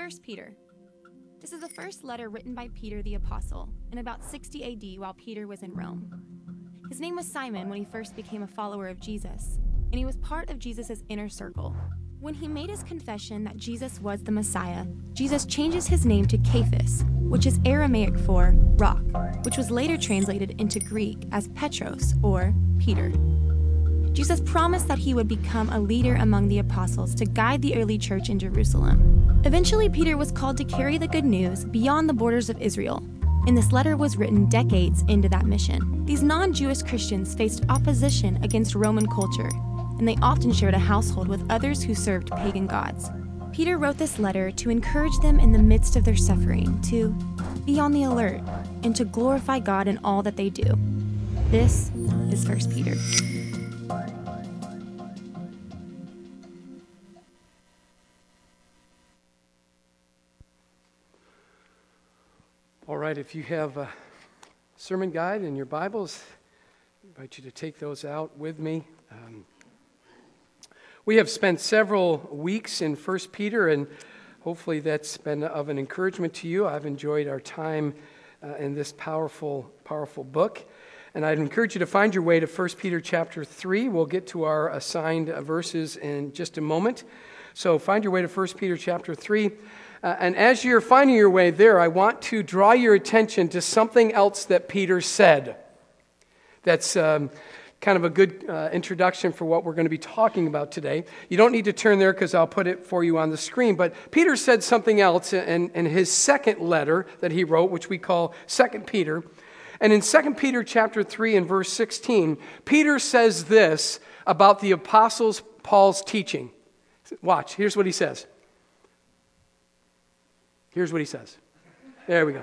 1 Peter. This is the first letter written by Peter the Apostle in about 60 AD while Peter was in Rome. His name was Simon when he first became a follower of Jesus, and he was part of Jesus' inner circle. When he made his confession that Jesus was the Messiah, Jesus changes his name to Cephas, which is Aramaic for rock, which was later translated into Greek as Petros, or Peter. Jesus promised that he would become a leader among the apostles to guide the early church in Jerusalem. Eventually, Peter was called to carry the good news beyond the borders of Israel, and this letter was written decades into that mission. These non-Jewish Christians faced opposition against Roman culture, and they often shared a household with others who served pagan gods. Peter wrote this letter to encourage them in the midst of their suffering, to be on the alert, and to glorify God in all that they do. This is 1 Peter. All right, if you have a sermon guide in your Bibles, I invite you to take those out with me. We have spent several weeks in 1 Peter, and hopefully that's been of an encouragement to you. I've enjoyed our time in this powerful book. And I'd encourage you to find your way to 1 Peter chapter 3. We'll get to our assigned verses in just a moment. So find your way to 1 Peter chapter 3. And as you're finding your way there, I want to draw your attention to something else that Peter said. That's kind of a good introduction for what we're going to be talking about today. You don't need to turn there because I'll put it for you on the screen. But Peter said something else in his second letter that he wrote, which we call 2 Peter. And in 2 Peter chapter 3 and verse 16, Peter says this about the apostles Paul's teaching. Watch, here's what he says. Here's what he says. There we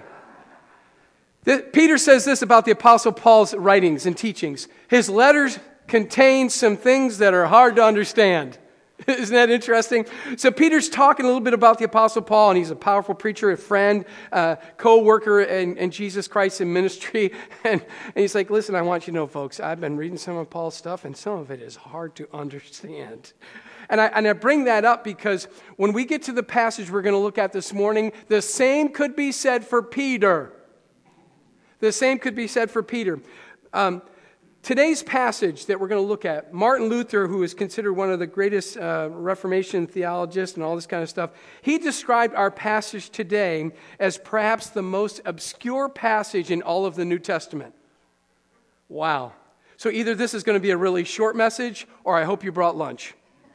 go. Peter says this about the Apostle Paul's writings and teachings. His letters contain some things that are hard to understand. Isn't that interesting? So Peter's talking a little bit about the Apostle Paul, and he's a powerful preacher, a friend, co-worker in Jesus Christ in ministry. And he's like, listen, I want you to know, folks, I've been reading some of Paul's stuff, and some of it is hard to understand. And I bring that up because when we get to the passage we're going to look at this morning, the same could be said for Peter. The same could be said for Peter. Today's passage that we're going to look at, Martin Luther, who is considered one of the greatest Reformation theologists and all this kind of stuff, he described our passage today as perhaps the most obscure passage in all of the New Testament. Wow. So either this is going to be a really short message, or I hope you brought lunch.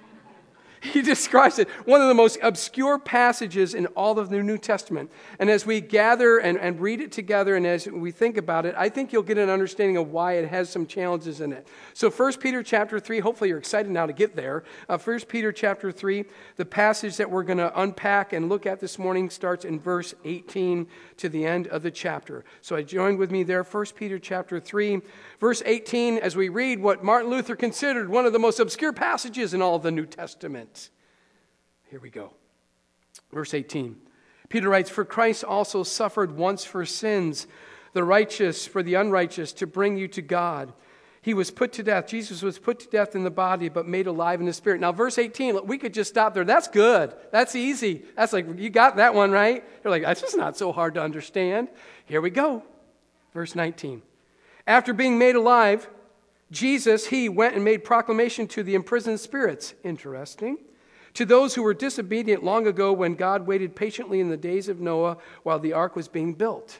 He describes it, one of the most obscure passages in all of the New Testament. And as we gather and read it together and as we think about it, I think you'll get an understanding of why it has some challenges in it. So 1 Peter chapter 3, hopefully you're excited now to get there. 1 Peter chapter 3, the passage that we're going to unpack and look at this morning starts in verse 18 to the end of the chapter. So I joined with me there, 1 Peter chapter 3, verse 18, as we read what Martin Luther considered one of the most obscure passages in all of the New Testament. Here we go. Verse 18. Peter writes, "For Christ also suffered once for sins, the righteous for the unrighteous, to bring you to God. He was put to death. Jesus was put to death in the body, but made alive in the spirit." Now, verse 18, we could just stop there. That's good. That's easy. That's like, you got that one, right? You're like, that's just not so hard to understand. Here we go. Verse 19. After being made alive, Jesus, he went and made proclamation to the imprisoned spirits. Interesting. To those who were disobedient long ago when God waited patiently in the days of Noah while the ark was being built.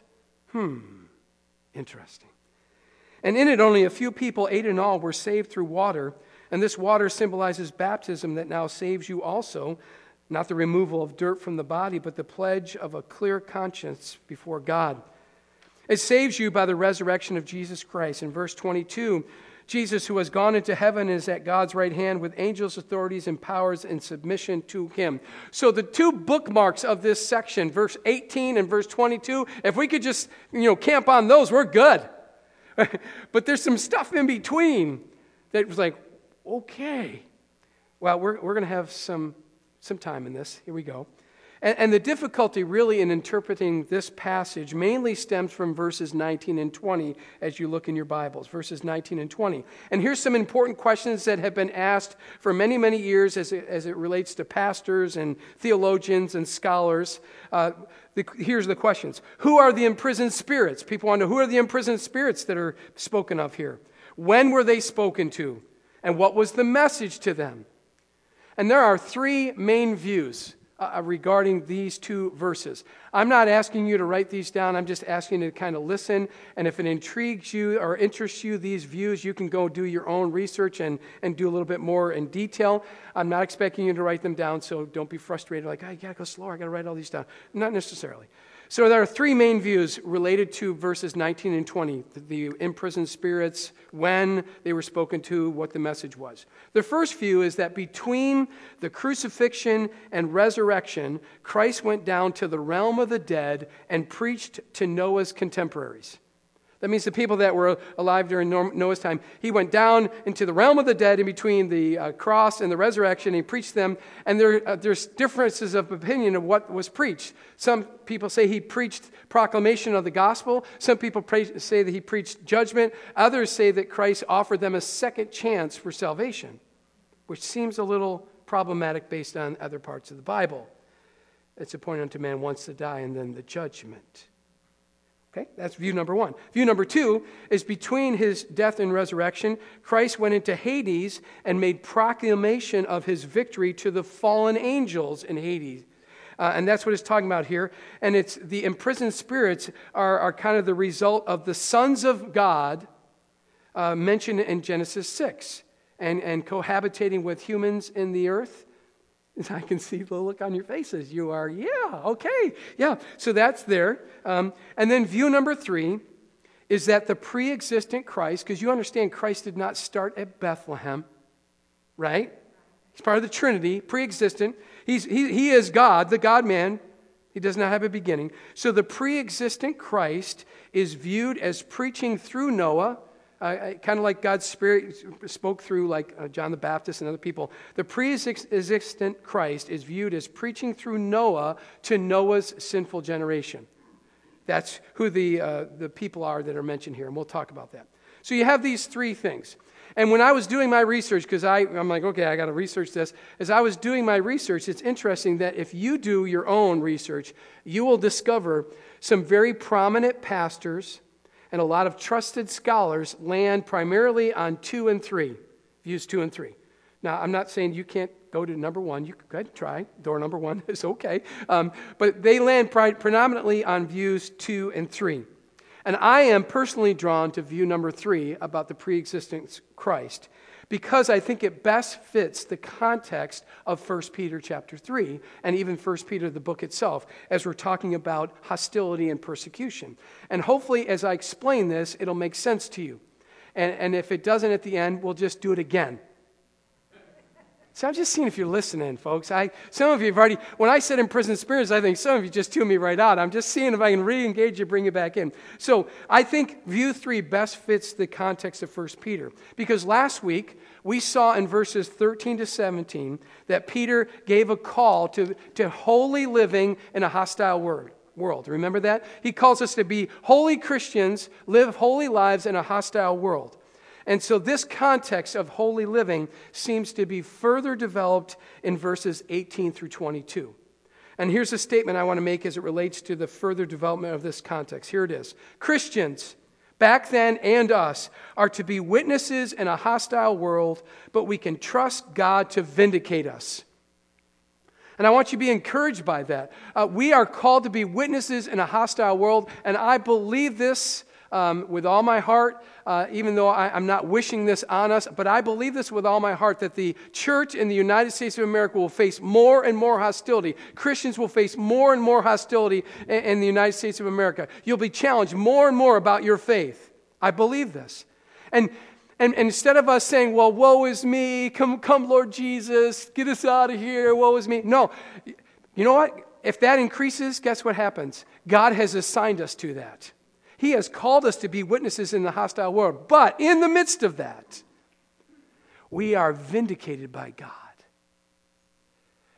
Interesting. And in it only a few people, 8 in all, were saved through water. And this water symbolizes baptism that now saves you also, not the removal of dirt from the body, but the pledge of a clear conscience before God. It saves you by the resurrection of Jesus Christ. In verse 22, Jesus, who has gone into heaven, is at God's right hand with angels, authorities, and powers in submission to him. So the two bookmarks of this section, verse 18 and verse 22, if we could just, camp on those, we're good. But there's some stuff in between that was like, okay. Well, we're going to have some time in this. Here we go. And the difficulty really in interpreting this passage mainly stems from verses 19 and 20 as you look in your Bibles, verses 19 and 20. And here's some important questions that have been asked for many, many years as it relates to pastors and theologians and scholars. Here's the questions. Who are the imprisoned spirits? People want to know, who are the imprisoned spirits that are spoken of here? When were they spoken to? And what was the message to them? And there are three main views regarding these two verses. I'm not asking you to write these down. I'm just asking you to kind of listen. And if it intrigues you or interests you, these views, you can go do your own research and do a little bit more in detail. I'm not expecting you to write them down, so don't be frustrated like, I got to go slower. I got to write all these down. Not necessarily. So there are three main views related to verses 19 and 20, the imprisoned spirits, when they were spoken to, what the message was. The first view is that between the crucifixion and resurrection, Christ went down to the realm of the dead and preached to Noah's contemporaries. That means the people that were alive during Noah's time. He went down into the realm of the dead in between the cross and the resurrection. And he preached them. And there's differences of opinion of what was preached. Some people say he preached proclamation of the gospel. Some people say that he preached judgment. Others say that Christ offered them a second chance for salvation, which seems a little problematic based on other parts of the Bible. It's appointed unto man once to die and then the judgment. Okay, that's view number one. View number two is between his death and resurrection, Christ went into Hades and made proclamation of his victory to the fallen angels in Hades. And that's what it's talking about here. And it's the imprisoned spirits are kind of the result of the sons of God mentioned in Genesis 6 and cohabitating with humans in the earth. I can see the look on your faces. You are, yeah, okay, yeah. So that's there. And then view number three is that the pre-existent Christ, because you understand Christ did not start at Bethlehem, right? He's part of the Trinity, pre-existent. He is God, the God-man. He does not have a beginning. So the pre-existent Christ is viewed as preaching through Noah, kind of like God's Spirit spoke through like John the Baptist and other people. The pre-existent Christ is viewed as preaching through Noah to Noah's sinful generation. That's who the people are that are mentioned here, and we'll talk about that. So you have these three things. And when I was doing my research, because I'm like, okay, I got to research this. As I was doing my research, it's interesting that if you do your own research, you will discover some very prominent pastors and a lot of trusted scholars land primarily on 2 and 3, views 2 and 3. Now, I'm not saying you can't go to number 1. You can go ahead and try. Door number 1 is okay. But they land predominantly on views 2 and 3. And I am personally drawn to view number 3 about the pre-existent Christ because I think it best fits the context of 1 Peter chapter 3 and even 1 Peter, the book itself, as we're talking about hostility and persecution. And hopefully, as I explain this, it'll make sense to you. And if it doesn't at the end, we'll just do it again. So I'm just seeing if you're listening, folks. Some of you have already, when I said imprisoned spirits, I think some of you just tuned me right out. I'm just seeing if I can re-engage you, bring you back in. So I think view 3 best fits the context of 1 Peter. Because last week, we saw in verses 13 to 17 that Peter gave a call to holy living in a hostile world. Remember that? He calls us to be holy Christians, live holy lives in a hostile world. And so this context of holy living seems to be further developed in verses 18 through 22. And here's a statement I want to make as it relates to the further development of this context. Here it is. Christians, back then and us, are to be witnesses in a hostile world, but we can trust God to vindicate us. And I want you to be encouraged by that. We are called to be witnesses in a hostile world, and I believe this with all my heart, even though I'm not wishing this on us, but I believe this with all my heart, that the church in the United States of America will face more and more hostility. Christians will face more and more hostility in the United States of America. You'll be challenged more and more about your faith. I believe this. And instead of us saying, well, woe is me, come Lord Jesus, get us out of here, woe is me. No, you know what? If that increases, guess what happens? God has assigned us to that. He has called us to be witnesses in the hostile world. But in the midst of that, we are vindicated by God.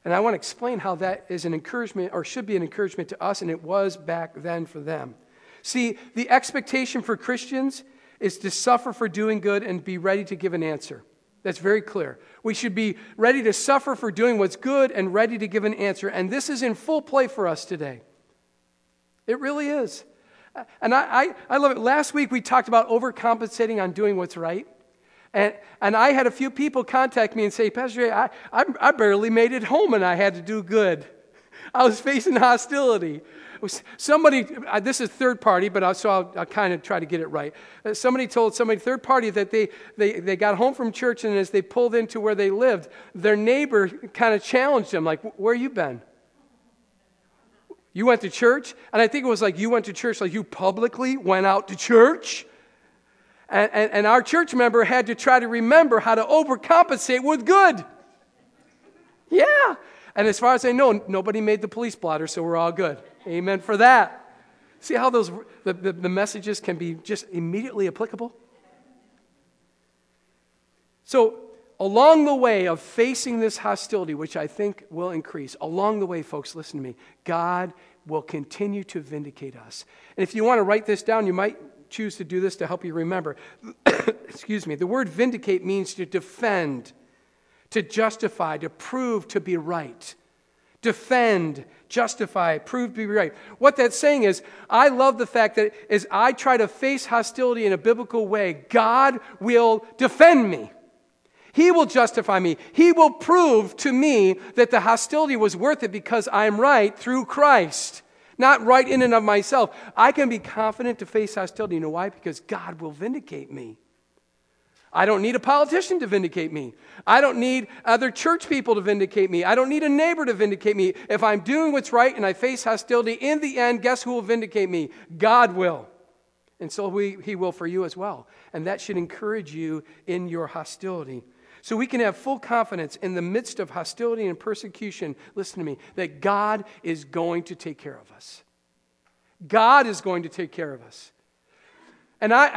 And I want to explain how that is an encouragement, or should be an encouragement to us, and it was back then for them. See, the expectation for Christians is to suffer for doing good and be ready to give an answer. That's very clear. We should be ready to suffer for doing what's good and ready to give an answer. And this is in full play for us today. It really is. And I love it. Last week we talked about overcompensating on doing what's right. And I had a few people contact me and say, Pastor Jay, I barely made it home and I had to do good. I was facing hostility. Somebody, this is third party, but I'll kind of try to get it right. Somebody told somebody, third party, that they got home from church, and as they pulled into where they lived, their neighbor kind of challenged them, like, where you been? You went to church? And I think it was like, you went to church, like you publicly went out to church? And our church member had to try to remember how to overcompensate with good. Yeah. And as far as I know, nobody made the police blotter, so we're all good. Amen for that. See how the messages can be just immediately applicable? So along the way of facing this hostility, which I think will increase, along the way, folks, listen to me, God will continue to vindicate us. And if you want to write this down, you might choose to do this to help you remember. Excuse me. The word vindicate means to defend, to justify, to prove to be right. Defend, justify, prove to be right. What that's saying is, I love the fact that as I try to face hostility in a biblical way, God will defend me. He will justify me. He will prove to me that the hostility was worth it because I'm right through Christ, not right in and of myself. I can be confident to face hostility. You know why? Because God will vindicate me. I don't need a politician to vindicate me. I don't need other church people to vindicate me. I don't need a neighbor to vindicate me. If I'm doing what's right and I face hostility, in the end, guess who will vindicate me? God will. And so He will for you as well. And that should encourage you in your hostility. So we can have full confidence in the midst of hostility and persecution, listen to me, that God is going to take care of us. God is going to take care of us. And I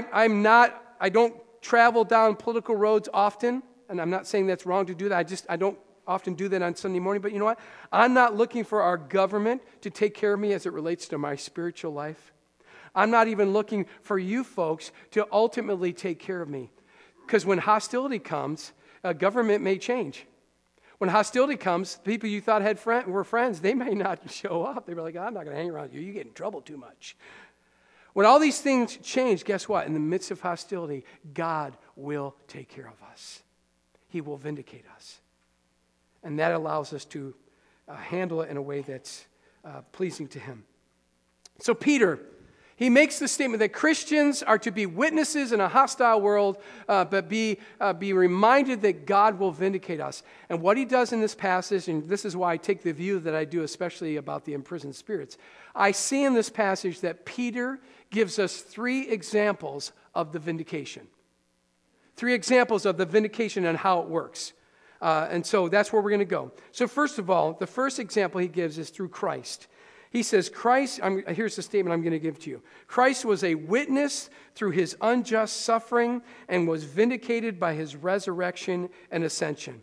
don't travel down political roads often, and I'm not saying that's wrong to do that. I don't often do that on Sunday morning, but you know what? I'm not looking for our government to take care of me as it relates to my spiritual life. I'm not even looking for you folks to ultimately take care of me. Because when hostility comes, government may change. When hostility comes, people you thought were friends, they may not show up. They were like, I'm not going to hang around you. You get in trouble too much. When all these things change, guess what? In the midst of hostility, God will take care of us. He will vindicate us. And that allows us to handle it in a way that's pleasing to Him. So Peter, he makes the statement that Christians are to be witnesses in a hostile world, but be reminded that God will vindicate us. And what he does in this passage, and this is why I take the view that I do, especially about the imprisoned spirits, I see in this passage that Peter gives us 3 examples of the vindication. 3 examples of the vindication and how it works. And so that's where we're going to go. So first of all, the first example he gives is through Christ. He says, here's the statement I'm going to give to you. Christ was a witness through his unjust suffering and was vindicated by his resurrection and ascension.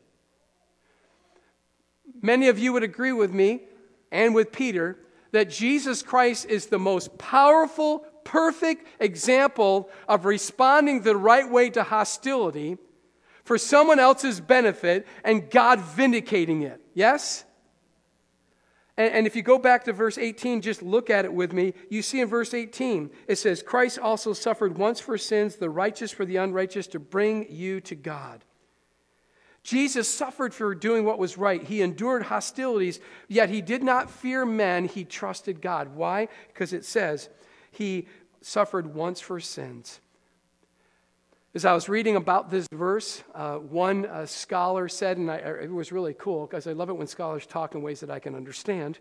Many of you would agree with me and with Peter that Jesus Christ is the most powerful, perfect example of responding the right way to hostility for someone else's benefit and God vindicating it. Yes? And if you go back to verse 18, just look at it with me. You see in verse 18, it says, Christ also suffered once for sins, the righteous for the unrighteous, to bring you to God. Jesus suffered for doing what was right. He endured hostilities, yet he did not fear men. He trusted God. Why? Because it says he suffered once for sins. As I was reading about this verse, one scholar said, and it was really cool because I love it when scholars talk in ways that I can understand.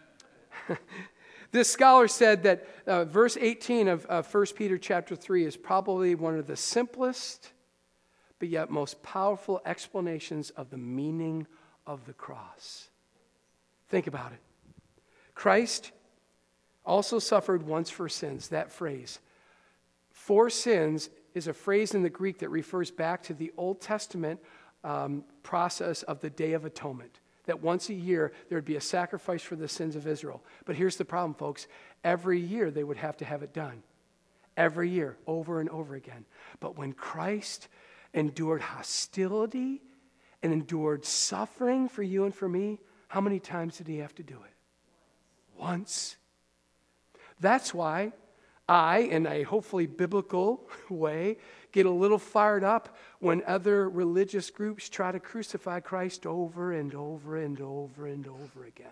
This scholar said that verse 18 of 1 Peter chapter 3 is probably one of the simplest but yet most powerful explanations of the meaning of the cross. Think about it. Christ also suffered once for sins. That phrase, for sins, is a phrase in the Greek that refers back to the Old Testament process of the Day of Atonement. that once a year there would be a sacrifice for the sins of Israel. But here's the problem, folks. Every year they would have to have it done. Every year, over and over again. But when Christ endured hostility and endured suffering for you and for me, how many times did he have to do it? Once. That's why I, in a hopefully biblical way, get a little fired up when other religious groups try to crucify Christ over and over and over and over again.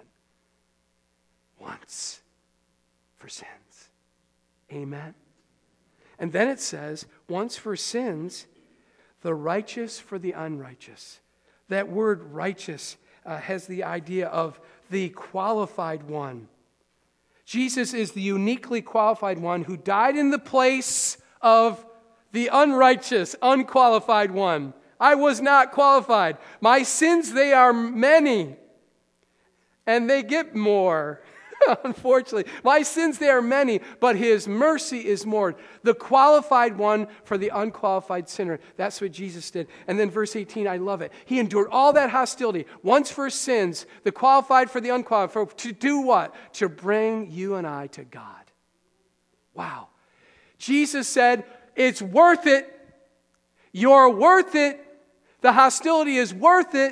Once for sins. Amen. And then it says, once for sins, the righteous for the unrighteous. That word righteous has the idea of the qualified one. Jesus is the uniquely qualified one who died in the place of the unrighteous, unqualified one. I was not qualified. My sins, they are many, and they get more. Unfortunately, my sins, they are many, but his mercy is more. The qualified one for the unqualified sinner. That's what Jesus did. And then verse 18, I love it. He endured all that hostility, once for sins, the qualified for the unqualified. To do what? To bring you and I to God. Wow. Jesus said, it's worth it. You're worth it. The hostility is worth it.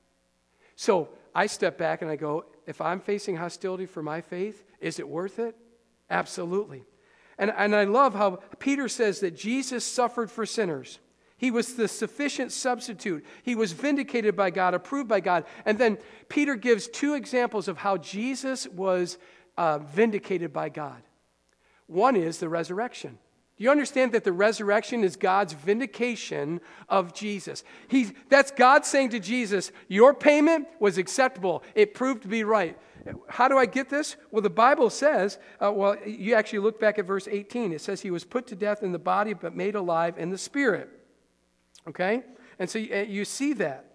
So I step back and I go, if I'm facing hostility for my faith, is it worth it? Absolutely. And I love how Peter says that Jesus suffered for sinners. He was the sufficient substitute. He was vindicated by God, approved by God. And then Peter gives two examples of how Jesus was vindicated by God. One is the resurrection. Do you understand that the resurrection is God's vindication of Jesus? That's God saying to Jesus, your payment was acceptable. It proved to be right. How do I get this? Well, the Bible says, you actually look back at verse 18. It says he was put to death in the body, but made alive in the spirit. Okay? And so you see that.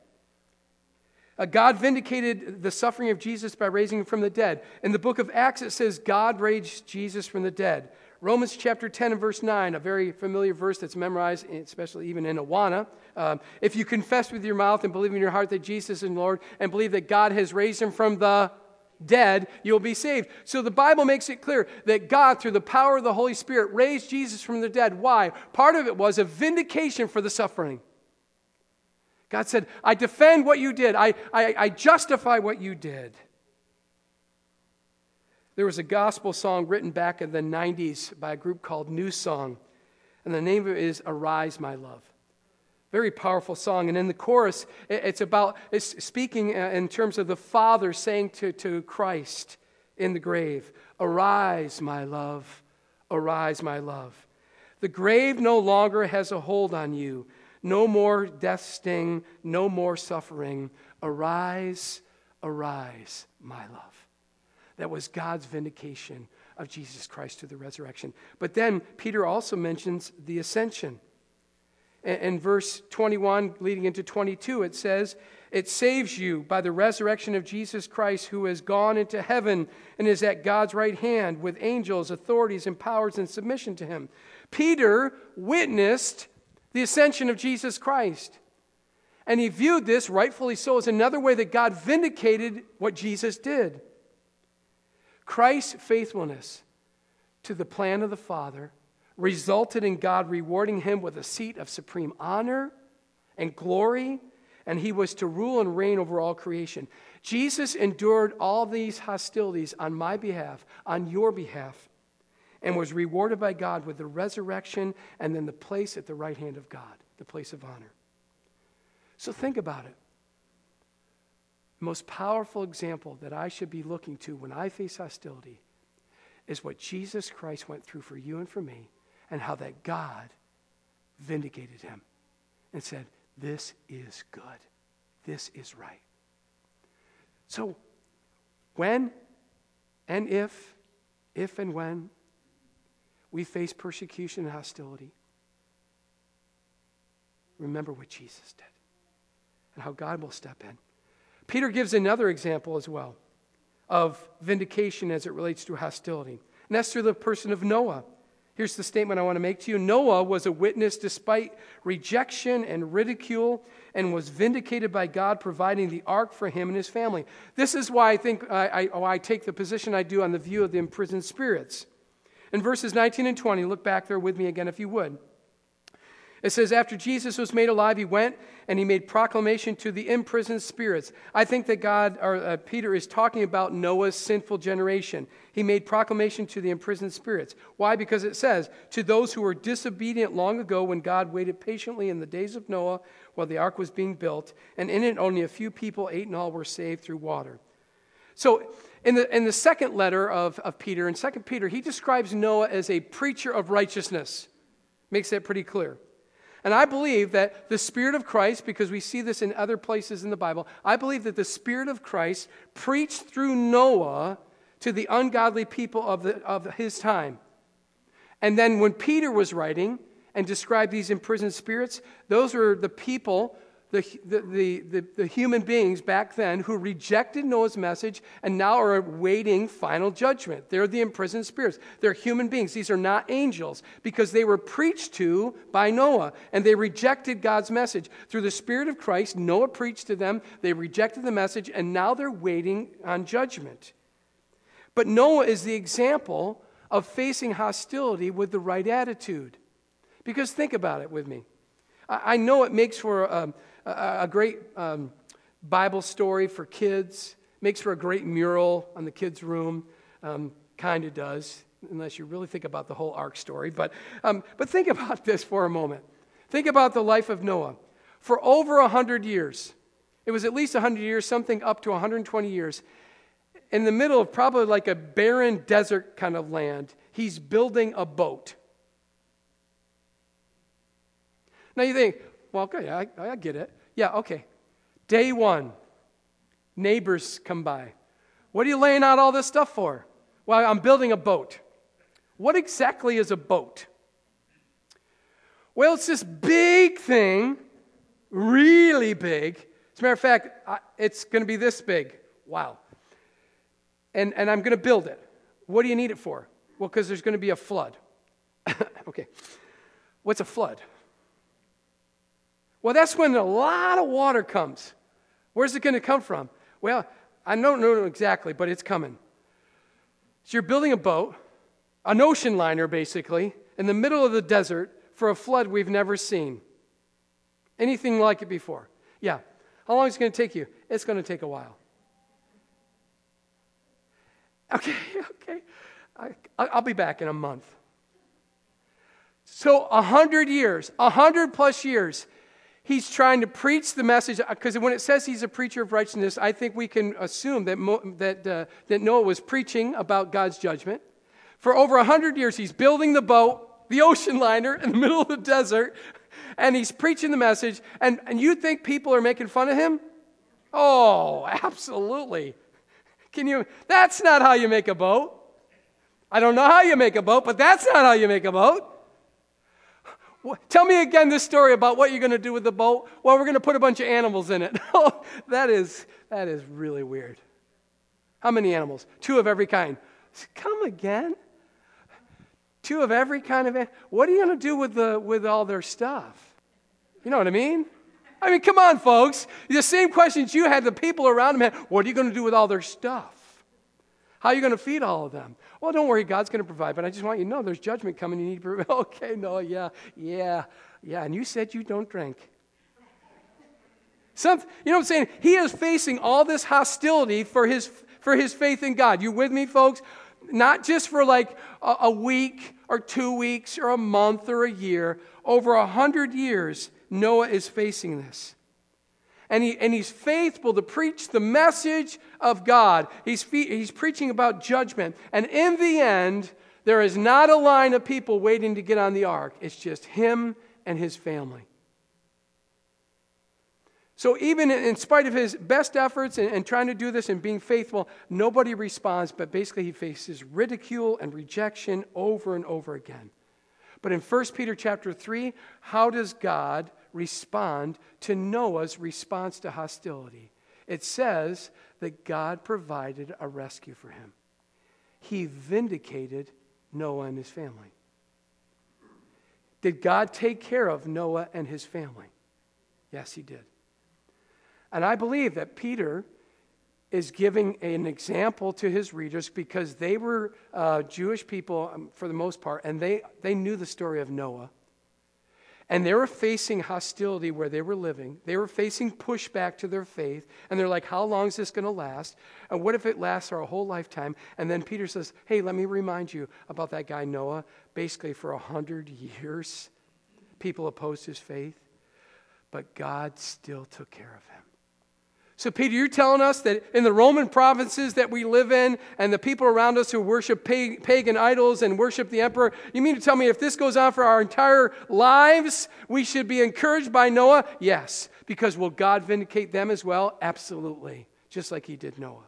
God vindicated the suffering of Jesus by raising him from the dead. In the book of Acts, it says God raised Jesus from the dead. Romans chapter 10 and verse 9, a very familiar verse that's memorized, especially even in Awana. If you confess with your mouth and believe in your heart that Jesus is Lord and believe that God has raised him from the dead, you'll be saved. So the Bible makes it clear that God, through the power of the Holy Spirit, raised Jesus from the dead. Why? Part of it was a vindication for the suffering. God said, I defend what you did. I justify what you did. There was a gospel song written back in the 90s by a group called New Song, and the name of it is Arise, My Love. Very powerful song. And in the chorus, it's speaking in terms of the Father saying to Christ in the grave, arise, my love, arise, my love. The grave no longer has a hold on you. No more death sting, no more suffering. Arise, arise, my love. That was God's vindication of Jesus Christ through the resurrection. But then Peter also mentions the ascension. In verse 21, leading into 22, it says, it saves you by the resurrection of Jesus Christ, who has gone into heaven and is at God's right hand with angels, authorities, and powers in submission to him. Peter witnessed the ascension of Jesus Christ. And he viewed this, rightfully so, as another way that God vindicated what Jesus did. Christ's faithfulness to the plan of the Father resulted in God rewarding him with a seat of supreme honor and glory, and he was to rule and reign over all creation. Jesus endured all these hostilities on my behalf, on your behalf, and was rewarded by God with the resurrection and then the place at the right hand of God, the place of honor. So think about it. The most powerful example that I should be looking to when I face hostility is what Jesus Christ went through for you and for me, and how that God vindicated him and said, this is good. This is right. So when and if and when we face persecution and hostility, remember what Jesus did and how God will step in. Peter gives another example as well of vindication as it relates to hostility. And that's through the person of Noah. Here's the statement I want to make to you. Noah was a witness despite rejection and ridicule and was vindicated by God providing the ark for him and his family. This is why I think I take the position I do on the view of the imprisoned spirits. In verses 19 and 20, look back there with me again if you would. It says, after Jesus was made alive, he went and he made proclamation to the imprisoned spirits. I think that Peter is talking about Noah's sinful generation. He made proclamation to the imprisoned spirits. Why? Because it says, to those who were disobedient long ago when God waited patiently in the days of Noah while the ark was being built, and in it only a few people, 8 in all, were saved through water. So in the second letter of Peter, in 2 Peter, he describes Noah as a preacher of righteousness. Makes that pretty clear. And I believe that the Spirit of Christ, because we see this in other places in the Bible, I believe that the Spirit of Christ preached through Noah to the ungodly people of his time. And then when Peter was writing and described these imprisoned spirits, those were the people, the human beings back then who rejected Noah's message and now are awaiting final judgment. They're the imprisoned spirits. They're human beings. These are not angels because they were preached to by Noah and they rejected God's message. Through the Spirit of Christ, Noah preached to them. They rejected the message and now they're waiting on judgment. But Noah is the example of facing hostility with the right attitude. Because think about it with me. I know it makes for a great Bible story for kids. Makes for a great mural on the kids' room. Kind of does, unless you really think about the whole ark story. But think about this for a moment. Think about the life of Noah. For over 100 years, it was at least 100 years, something up to 120 years, in the middle of probably like a barren desert kind of land, he's building a boat. Now you think, well, okay, I get it. Yeah, okay. Day one, neighbors come by. What are you laying out all this stuff for? Well, I'm building a boat. What exactly is a boat? Well, it's this big thing, really big. As a matter of fact, it's going to be this big. Wow. And I'm going to build it. What do you need it for? Well, because there's going to be a flood. Okay. What's a flood? Well, that's when a lot of water comes. Where's it going to come from? Well, I don't know exactly, but it's coming. So you're building a boat, an ocean liner basically, in the middle of the desert for a flood we've never seen. Anything like it before. Yeah. How long is it going to take you? It's going to take a while. Okay. I'll be back in a month. So 100 years, 100 plus years, he's trying to preach the message, because when it says he's a preacher of righteousness, I think we can assume that Noah was preaching about God's judgment. For over 100 years, he's building the boat, the ocean liner, in the middle of the desert, and he's preaching the message, and you think people are making fun of him? Oh, absolutely. That's not how you make a boat. I don't know how you make a boat, but that's not how you make a boat. Tell me again this story about what you're going to do with the boat. Well, we're going to put a bunch of animals in it. Oh, that is really weird. How many animals? 2 of every kind. Come again? 2 of every kind of animal. What are you going to do with all their stuff? You know what I mean? I mean, come on, folks. The same questions you had, the people around them had. What are you going to do with all their stuff? How are you going to feed all of them? Well, don't worry, God's going to provide, but I just want you to know there's judgment coming. You need to provide. Okay, no, yeah. And you said you don't drink. You know what I'm saying? He is facing all this hostility for his faith in God. You with me, folks? Not just for like a week or 2 weeks or a month or a year. Over 100 years, Noah is facing this. And he's faithful to preach the message of God. He's preaching about judgment. And in the end, there is not a line of people waiting to get on the ark. It's just him and his family. So even in spite of his best efforts and trying to do this and being faithful, nobody responds, but basically he faces ridicule and rejection over and over again. But in 1 Peter chapter 3, how does God respond to Noah's response to hostility? It says that God provided a rescue for him. He vindicated Noah and his family. Did God take care of Noah and his family? Yes, he did. And I believe that Peter is giving an example to his readers because they were Jewish people for the most part, and they knew the story of Noah. And they were facing hostility where they were living. They were facing pushback to their faith. And they're like, how long is this going to last? And what if it lasts our whole lifetime? And then Peter says, hey, let me remind you about that guy Noah. Basically, for 100 years, people opposed his faith. But God still took care of him. So, Peter, you're telling us that in the Roman provinces that we live in and the people around us who worship pagan idols and worship the emperor, you mean to tell me if this goes on for our entire lives, we should be encouraged by Noah? Yes. Because will God vindicate them as well? Absolutely. Just like he did Noah.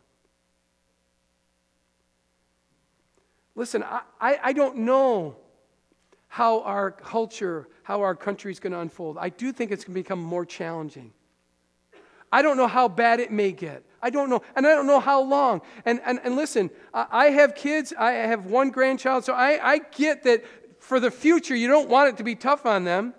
Listen, I don't know how our culture, how our country is going to unfold. I do think it's going to become more challenging. I don't know how bad it may get. I don't know. And I don't know how long. And listen, I have kids. I have one grandchild. So I get that for the future, you don't want it to be tough on them.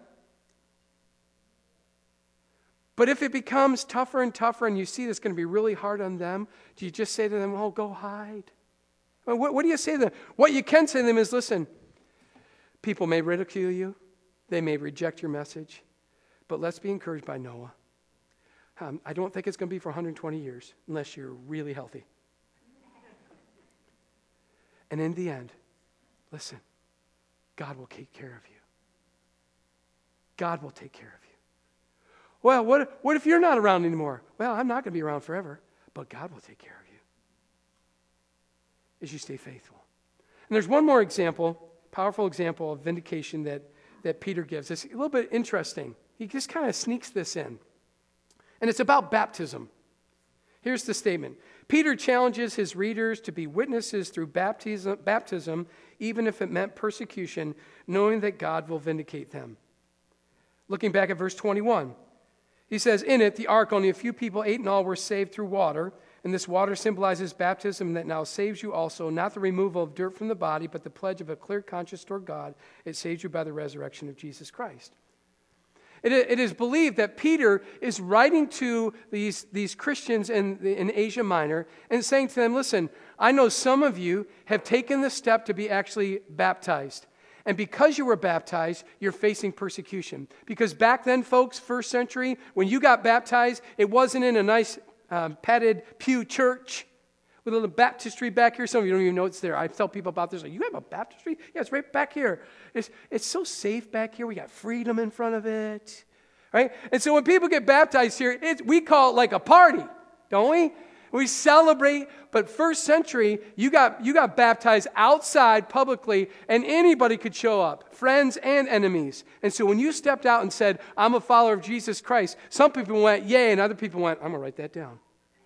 But if it becomes tougher and tougher and you see it's going to be really hard on them, do you just say to them, oh, go hide? What do you say to them? What you can say to them is, listen, people may ridicule you. They may reject your message. But let's be encouraged by Noah. I don't think it's going to be for 120 years unless you're really healthy. And in the end, listen, God will take care of you. God will take care of you. Well, what if you're not around anymore? Well, I'm not going to be around forever, but God will take care of you as you stay faithful. And there's one more example, powerful example of vindication that Peter gives. It's a little bit interesting. He just kind of sneaks this in. And it's about baptism. Here's the statement. Peter challenges his readers to be witnesses through baptism, even if it meant persecution, knowing that God will vindicate them. Looking back at verse 21, he says, in it, the ark, only a few people, 8 in all, were saved through water. And this water symbolizes baptism that now saves you also, not the removal of dirt from the body, but the pledge of a clear conscience toward God. It saves you by the resurrection of Jesus Christ. It is believed that Peter is writing to these Christians in Asia Minor and saying to them, listen, I know some of you have taken the step to be actually baptized. And because you were baptized, you're facing persecution. Because back then, folks, first century, when you got baptized, it wasn't in a nice padded pew church with a little baptistry back here. Some of you don't even know it's there. I tell people about this. Like, you have a baptistry? Yeah, it's right back here. It's so safe back here. We got freedom in front of it. Right? And so when people get baptized here, we call it like a party, don't we? We celebrate. But first century, you got baptized outside publicly, and anybody could show up, friends and enemies. And so when you stepped out and said, I'm a follower of Jesus Christ, some people went, yay, and other people went, I'm going to write that down.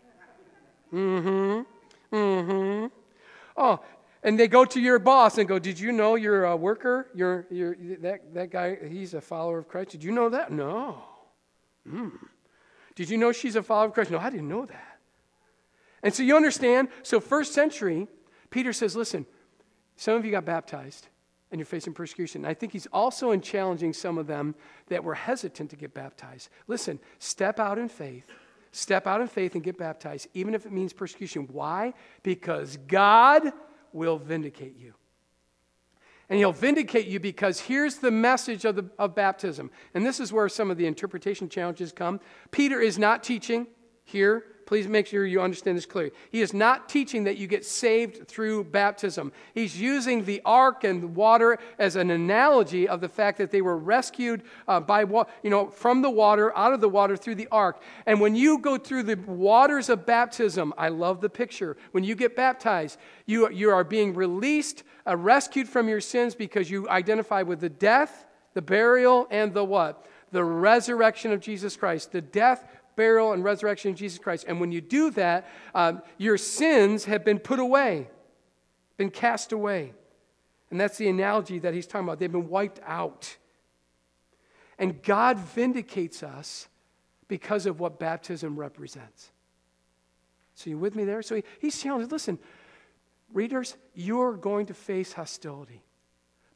Oh, and they go to your boss and go, did you know you're a worker? That guy, he's a follower of Christ. Did you know that? No. Did you know she's a follower of Christ? No, I didn't know that. And so you understand, so first century, Peter says, listen, some of you got baptized and you're facing persecution. And I think he's also challenging some of them that were hesitant to get baptized. Listen, step out in faith. Step out in faith and get baptized, even if it means persecution. Why? Because God will vindicate you. And he'll vindicate you because here's the message of baptism. And this is where some of the interpretation challenges come. Peter is not teaching here. Please make sure you understand this clearly. He is not teaching that you get saved through baptism. He's using the ark and the water as an analogy of the fact that they were rescued from the water, out of the water, through the ark. And when you go through the waters of baptism, I love the picture. When you get baptized, you are being released, rescued from your sins because you identify with the death, the burial, and the what? The resurrection of Jesus Christ. The death, burial, and resurrection of Jesus Christ. And when you do that, your sins have been put away, been cast away. And that's the analogy that he's talking about. They've been wiped out. And God vindicates us because of what baptism represents. So you with me there? So he's challenging, listen, readers, you're going to face hostility.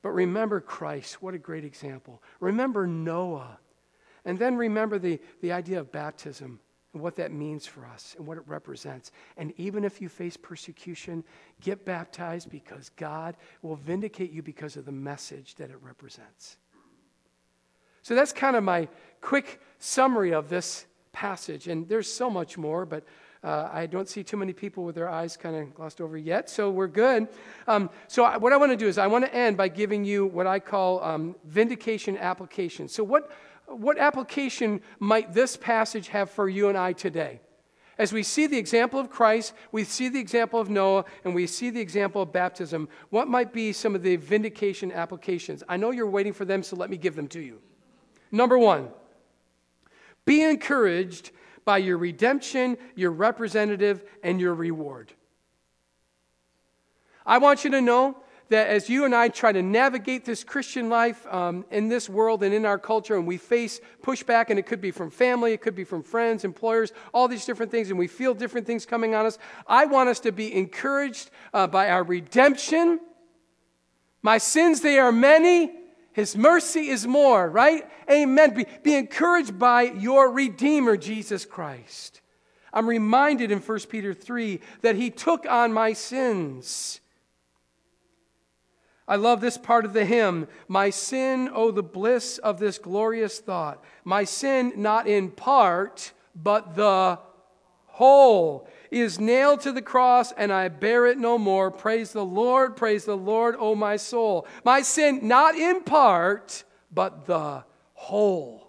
But remember Christ. What a great example. Remember Noah. And then remember the idea of baptism and what that means for us and what it represents. And even if you face persecution, get baptized because God will vindicate you because of the message that it represents. So that's kind of my quick summary of this passage. And there's so much more, but I don't see too many people with their eyes kind of glossed over yet, so we're good. What I want to do is I want to end by giving you what I call vindication application. So what application might this passage have for you and I today? As we see the example of Christ, we see the example of Noah, and we see the example of baptism, what might be some of the vindication applications? I know you're waiting for them, so let me give them to you. Number one, be encouraged by your redemption, your representative, and your reward. I want you to know that as you and I try to navigate this Christian life in this world and in our culture, and we face pushback, and it could be from family, it could be from friends, employers, all these different things, and we feel different things coming on us, I want us to be encouraged by our redemption. My sins, they are many. His mercy is more, right? Amen. Be encouraged by your Redeemer, Jesus Christ. I'm reminded in 1 Peter 3 that He took on my sins. I love this part of the hymn. My sin, oh, the bliss of this glorious thought. My sin, not in part, but the whole, is nailed to the cross, and I bear it no more. Praise the Lord, O my soul. My sin, not in part, but the whole.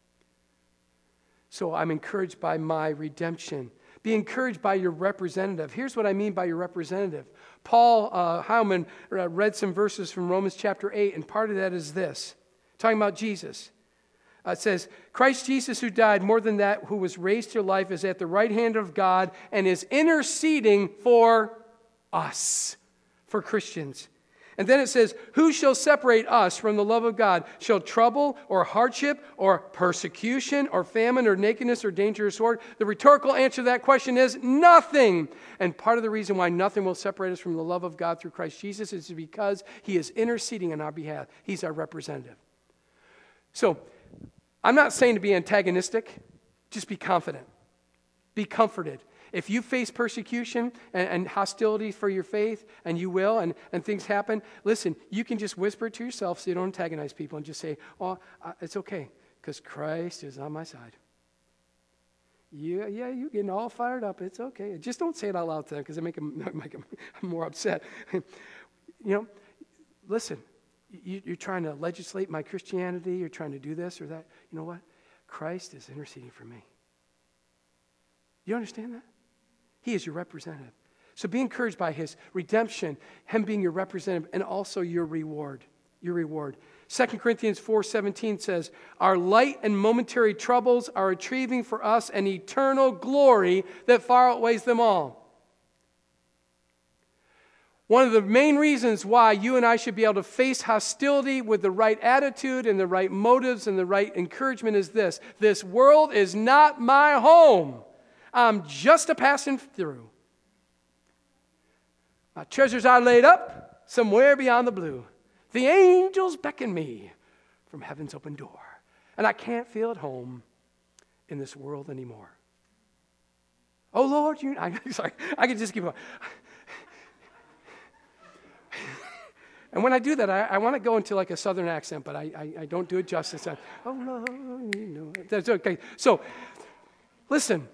So I'm encouraged by my redemption. Be encouraged by your representative. Here's what I mean by your representative. Paul Howman read some verses from Romans chapter 8, and part of that is this, talking about Jesus. It says, Christ Jesus who died, more than that, who was raised to life, is at the right hand of God and is interceding for us, for Christians. And then it says, who shall separate us from the love of God? Shall trouble or hardship or persecution or famine or nakedness or danger or sword? The rhetorical answer to that question is nothing. And part of the reason why nothing will separate us from the love of God through Christ Jesus is because He is interceding on our behalf. He's our representative. So, I'm not saying to be antagonistic, just be confident. Be comforted. If you face persecution and hostility for your faith, and you will, and things happen, listen, you can just whisper it to yourself so you don't antagonize people and just say, oh, it's okay, because Christ is on my side. Yeah, you're getting all fired up. It's okay. Just don't say it out loud to them because it make them more upset. Listen. You're trying to legislate my Christianity. You're trying to do this or that. You know what? Christ is interceding for me. You understand that? He is your representative. So be encouraged by His redemption, Him being your representative, and also your reward. Your reward. 2 Corinthians 4:17 says, our light and momentary troubles are achieving for us an eternal glory that far outweighs them all. One of the main reasons why you and I should be able to face hostility with the right attitude and the right motives and the right encouragement is this. This world is not my home. I'm just a passing through. My treasures are laid up somewhere beyond the blue. The angels beckon me from heaven's open door. And I can't feel at home in this world anymore. Oh, Lord, sorry, I can just keep going. And when I do that, I want to go into like a southern accent, but I don't do it justice. Oh, no, you know. That's okay. So, listen.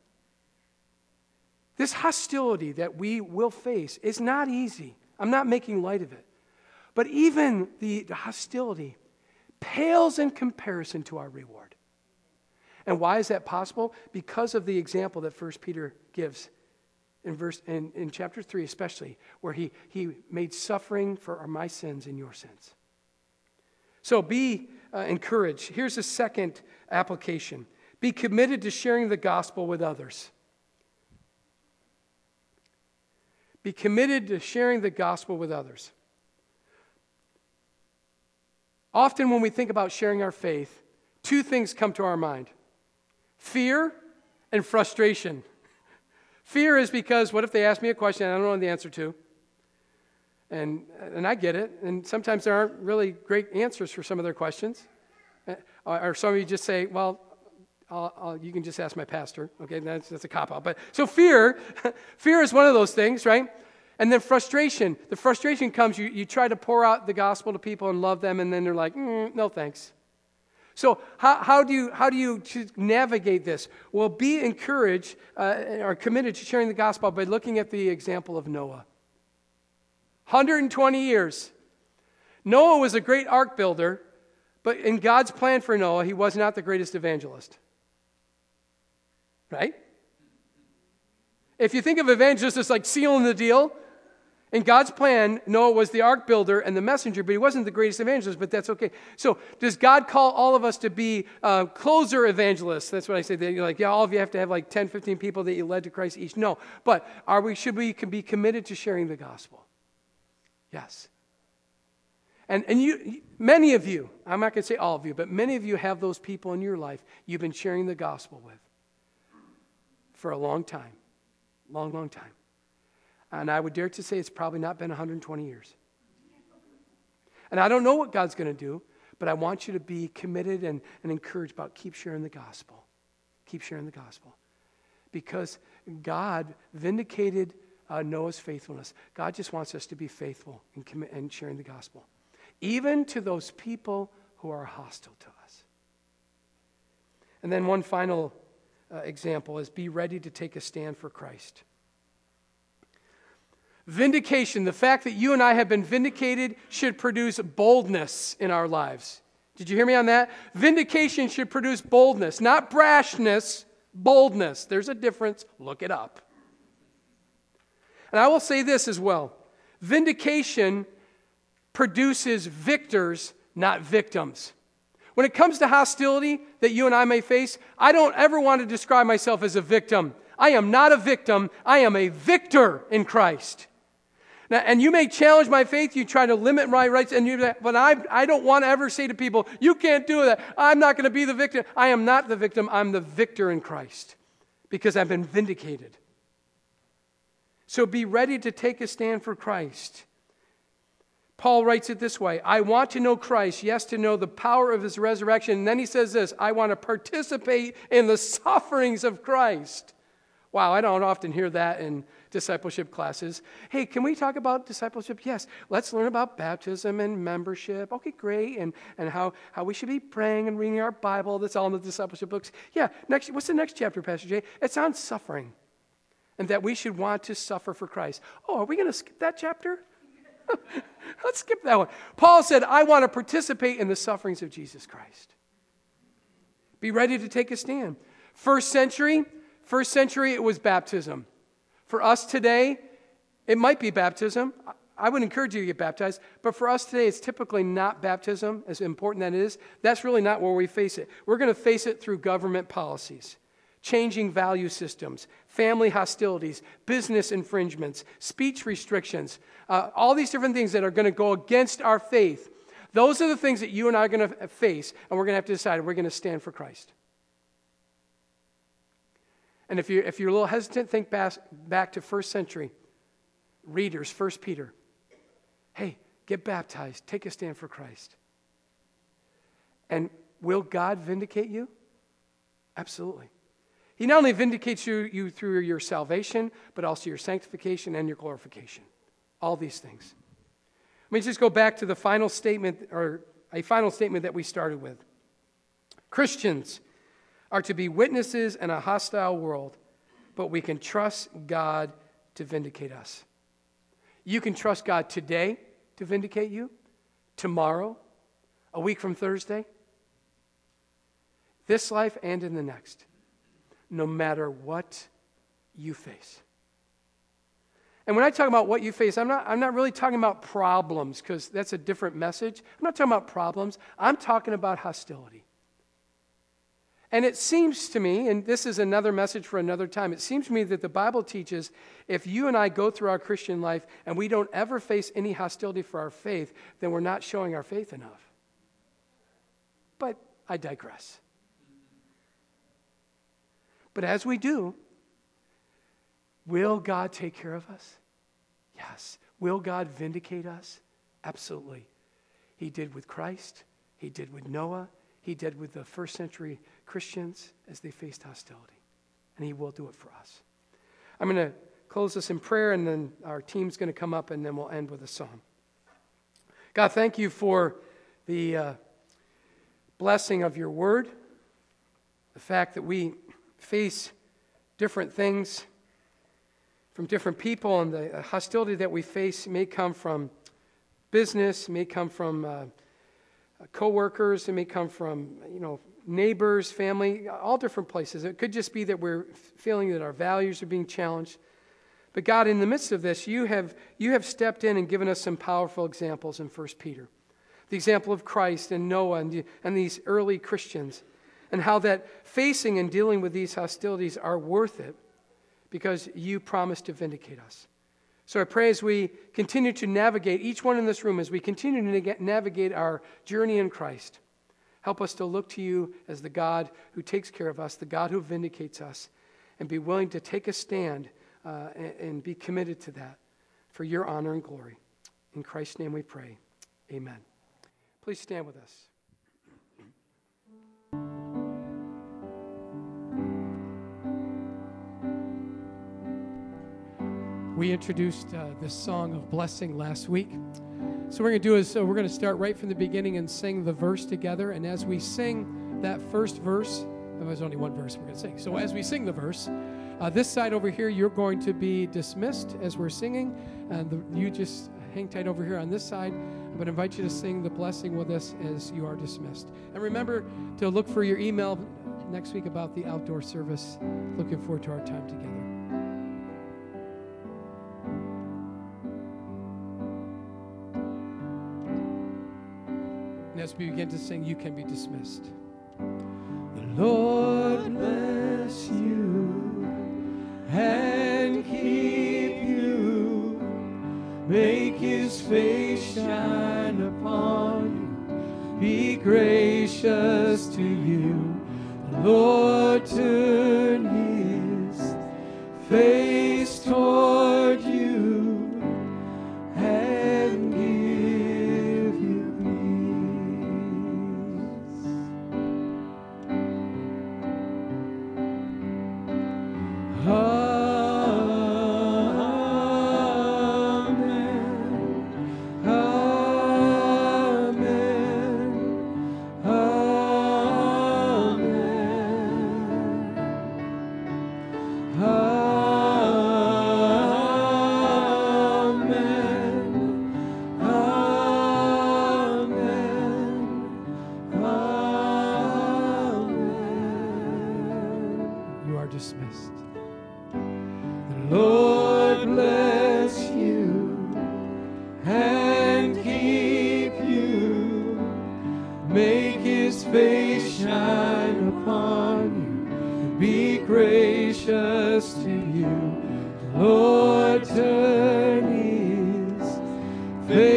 This hostility that we will face is not easy. I'm not making light of it. But even the hostility pales in comparison to our reward. And why is that possible? Because of the example that 1 Peter gives in chapter 3 especially, where he made suffering for my sins and your sins. So be encouraged. Here's a second application. Be committed to sharing the gospel with others. Be committed to sharing the gospel with others. Often when we think about sharing our faith, two things come to our mind. Fear and frustration. Fear is because, what if they ask me a question and I don't know the answer to? And I get it. And sometimes there aren't really great answers for some of their questions. Or some of you just say, well, you can just ask my pastor. Okay, that's a cop-out. But so fear is one of those things, right? And then frustration. The frustration comes, you try to pour out the gospel to people and love them, and then they're like, no thanks. So how do you navigate this? Well, be encouraged or committed to sharing the gospel by looking at the example of Noah. 120 years. Noah was a great ark builder, but in God's plan for Noah, he was not the greatest evangelist. Right? If you think of evangelists as like sealing the deal, in God's plan, Noah was the ark builder and the messenger, but he wasn't the greatest evangelist, but that's okay. So does God call all of us to be closer evangelists? That's what I say. You're like, yeah, all of you have to have like 10, 15 people that you led to Christ each. No, but should we be committed to sharing the gospel? Yes. And many of you, I'm not going to say all of you, but many of you have those people in your life you've been sharing the gospel with for a long time. Long, long time. And I would dare to say it's probably not been 120 years. And I don't know what God's going to do, but I want you to be committed and encouraged about keep sharing the gospel. Keep sharing the gospel. Because God vindicated Noah's faithfulness. God just wants us to be faithful and sharing the gospel. Even to those people who are hostile to us. And then one final example is be ready to take a stand for Christ. Vindication, the fact that you and I have been vindicated should produce boldness in our lives. Did you hear me on that? Vindication should produce boldness, not brashness, boldness. There's a difference. Look it up. And I will say this as well. Vindication produces victors, not victims. When it comes to hostility that you and I may face, I don't ever want to describe myself as a victim. I am not a victim. I am a victor in Christ. Now, and you may challenge my faith. You try to limit my rights, but I don't want to ever say to people, you can't do that. I'm not going to be the victim. I am not the victim. I'm the victor in Christ because I've been vindicated. So be ready to take a stand for Christ. Paul writes it this way, I want to know Christ, yes, to know the power of his resurrection. And then he says this, I want to participate in the sufferings of Christ. Wow, I don't often hear that in discipleship classes. Hey, can we talk about discipleship? Yes, let's learn about baptism and membership. Okay, great. And how we should be praying and reading our Bible. That's all in the discipleship books. Yeah, what's the next chapter, Pastor Jay? It's on suffering. And that we should want to suffer for Christ. Oh, are we going to skip that chapter? Let's skip that one. Paul said, I want to participate in the sufferings of Jesus Christ. Be ready to take a stand. First century, it was baptism. For us today, it might be baptism. I would encourage you to get baptized. But for us today, it's typically not baptism, as important that it is. That's really not where we face it. We're going to face it through government policies. Changing value systems, family hostilities, business infringements, speech restrictions, all these different things that are going to go against our faith. Those are the things that you and I are going to face, and we're going to have to decide if we're going to stand for Christ. And if you're a little hesitant, think back to first century readers, 1 Peter. Hey, get baptized. Take a stand for Christ. And will God vindicate you? Absolutely. He not only vindicates you through your salvation, but also your sanctification and your glorification. All these things. Let me just go back to the final statement, or a final statement that we started with. Christians are to be witnesses in a hostile world, but we can trust God to vindicate us. You can trust God today to vindicate you, tomorrow, a week from Thursday, this life and in the next. No matter what you face. And when I talk about what you face, I'm not really talking about problems, because that's a different message. I'm not talking about problems. I'm talking about hostility. And it seems to me, and this is another message for another time, it seems to me that the Bible teaches if you and I go through our Christian life and we don't ever face any hostility for our faith, then we're not showing our faith enough. But I digress. But as we do, will God take care of us? Yes. Will God vindicate us? Absolutely. He did with Christ. He did with Noah. He did with the first century Christians as they faced hostility. And he will do it for us. I'm going to close this in prayer, and then our team's going to come up, and then we'll end with a song. God, thank you for the blessing of your word, the fact that we face different things from different people, and the hostility that we face may come from business, may come from co-workers, it may come from neighbors, family, all different places. It could just be that we're feeling that our values are being challenged. But God, in the midst of this, you have stepped in and given us some powerful examples in 1 Peter. The example of Christ and Noah and these early Christians, and how that facing and dealing with these hostilities are worth it because you promised to vindicate us. So I pray as we continue to navigate, each one in this room, as we continue to navigate our journey in Christ, help us to look to you as the God who takes care of us, the God who vindicates us, and be willing to take a stand and be committed to that for your honor and glory. In Christ's name we pray. Amen. Please stand with us. We introduced this song of blessing last week. So what we're going to do is we're going to start right from the beginning and sing the verse together. And as we sing that first verse, there's only one verse we're going to sing. So as we sing the verse, this side over here, you're going to be dismissed as we're singing. And you just hang tight over here on this side. I'm going to invite you to sing the blessing with us as you are dismissed. And remember to look for your email next week about the outdoor service. Looking forward to our time together. And as we begin to sing, you can be dismissed. The Lord bless you and keep you. Make his face shine upon you. Be gracious to you. The Lord turn his face toward you and give you peace. Dismissed. The Lord bless you and keep you. Make his face shine upon you. Be gracious to you. The Lord turn his face